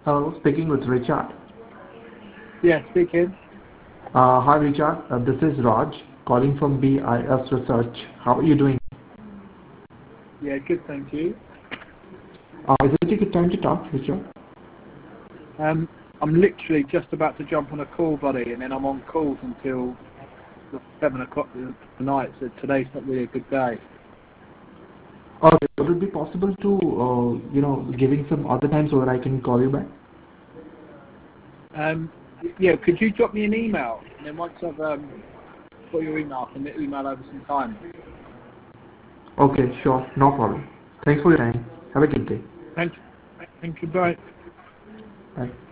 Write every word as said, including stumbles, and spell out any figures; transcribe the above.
Hello, speaking with Richard. Yeah, speaking. Uh, hi, Richard. Uh, this is Raj calling from B I S Research. How are you doing? Yeah, good, thank you. Uh, is it a good time to talk, Richard? Um, I'm literally just about to jump on a call, buddy, and then I'm on calls until seven o'clock tonight. So today's not really a good day. Okay, would it be possible to, uh, you know, giving some other time so that I can call you back? Um, yeah, could you drop me an email, and then once I've um, got your email, I can email over some time. Okay, sure, no problem. Thanks for your time. Have a good day. Thank, thank you, bye. Bye.